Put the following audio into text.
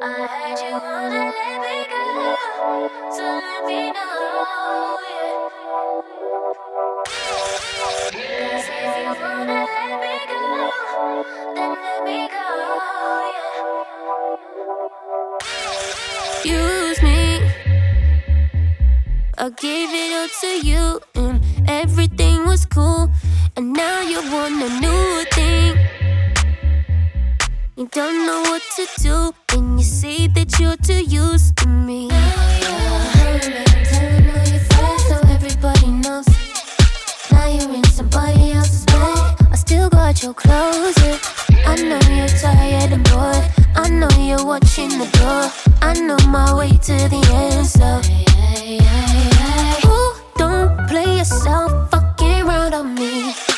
I heard you wanna let me go, so let me know, yeah. 'Cause if you wanna let me go, then let me go, yeah. Use me, I gave it all to you, and everything was cool. And now you want a new thing. You don't know what to do, and you say that you're too used to me. Now you're telling all your friends, so everybody knows. Now you're in somebody else's bed. I still got your clothes, yeah. I know you're tired and bored. I know you're watching the door. I know my way to the end, so ooh, don't play yourself fucking around on me.